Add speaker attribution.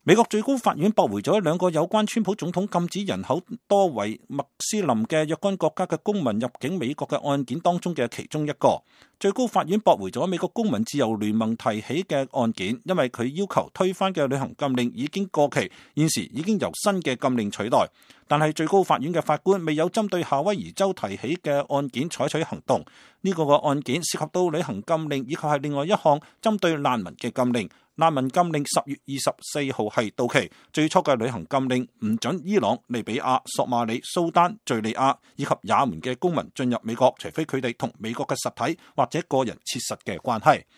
Speaker 1: 美國最高法院駁回咗兩個有關川普總統禁止人口多為穆斯林嘅若干國家嘅公民入境美國嘅案件當中嘅其中一個。最高法院駁回咗美國公民自由聯盟提起嘅案件，因為佢要求推翻嘅旅行禁令已經過期，現時已經由新嘅禁令取代。但係最高法院嘅法官未有針對夏威夷州提起嘅案件採取行動。呢個案件涉及到旅行禁令以及係另外一項針對難民嘅禁令。難民禁令10月24號係到期，最初嘅旅行禁令唔准伊朗、利比亞、索馬里、蘇丹、敘利亞以及也門嘅公民進入美國，除非佢哋同美國嘅實體或者個人切實嘅關係。